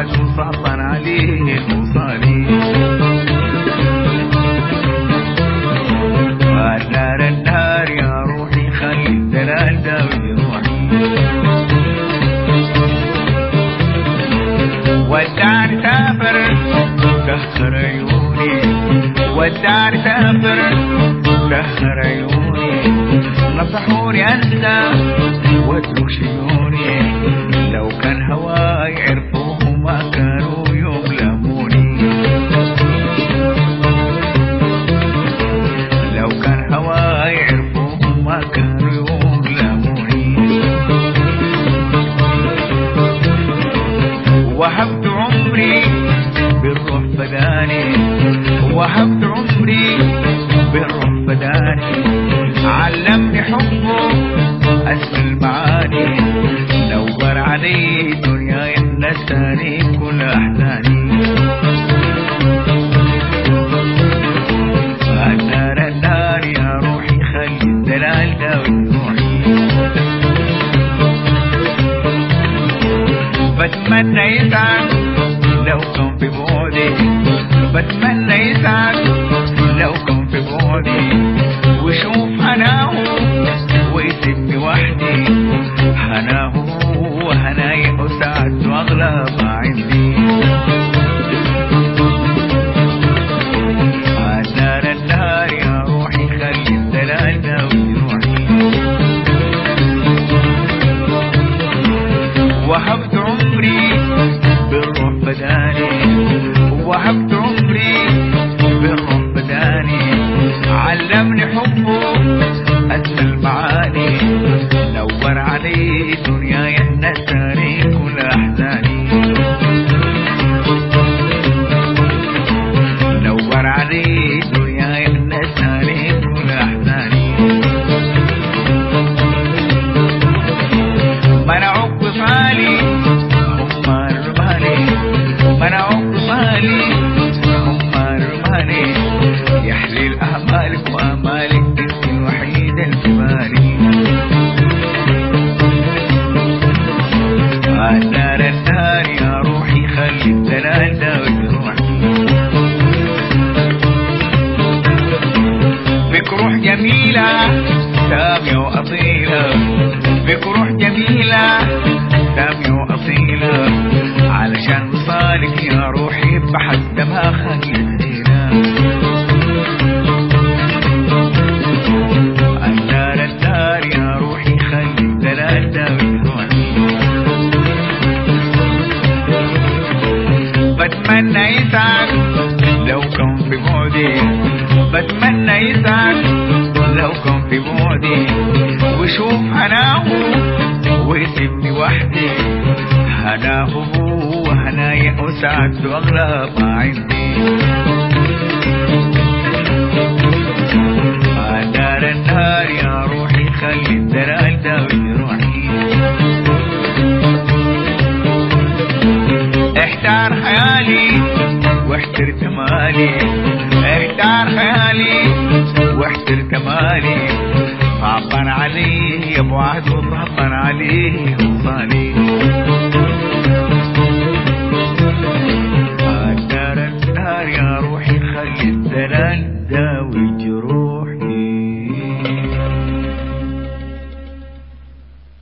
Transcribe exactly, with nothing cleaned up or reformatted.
بعد وصعبان عليه وصالي. النار النار يا روحي خلي الدلال داوي روحي. والدار سافر سهر عيوني، والدار سافر سهر عيوني. نصحوني انسى واترك شيوني، لو كان هواي عرفوه ما كانوا يظلموني. لو كان هواي عرفوه ما كانوا يظلموني. وهبت عمري بالروح فداني، وهبت عمري بالروح فداني. علمني حبه أسمى المعاني، نور علي دنيا نساني كل أحزاني. النار النار يا روحي خلي الدلال داوي روحي. بتمنى يسعد لو كان في بعدي، بتمنى يسعد لو كان في بعدي. وشوف هناه ويسيبني وحدي، هناه وهناي وسعد واغلى ما عندي. النار النار يا روحي خلي الدلال داوي روحي. وهبت عمري بالروح فداني، وهبت عمري بالروح فداني. علمني حبه أسمى المعاني، نور علي دنيا نساني كل أحزاني. نور علي دنيا نساني كل أحزاني. منعوك بفالي هم الرماني، منعوك بفالي هم الرماني. يحلي أمالك وأمالك انت الوحيدة الجمالي. النار النار يا روحي خلي الدلال داوي روحي. بك روح جميلة سامية وأصيلة، بك روح جميلة سامية وأصيلة. علشان وصالك يا روحي بحد ما خلي بتمنى يسعد لو كان في بعدي، بتمنى يسعد لو كان في بعدي. وشوف هناه ويسيبني وحدي، هناه وهناي وسعد واغلى ما عندي. النار النار يا روحي خلي الدلال داوي روحي. احتار خيالي واحتر كمالي، احتار خيالي واحتر كمالي. صعبان عليه يا ابو عهد وصعبان عليه وصالي. النار النار يا روحي خلي الدلال داوي جروحي.